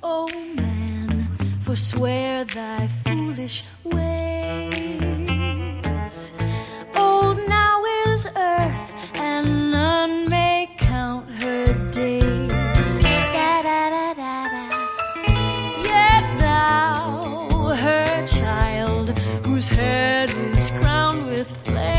O man, forswear thy foolish ways. Old now is earth, and none may count her days. Da da da da da. Yet thou, her child, whose head is crowned with flame,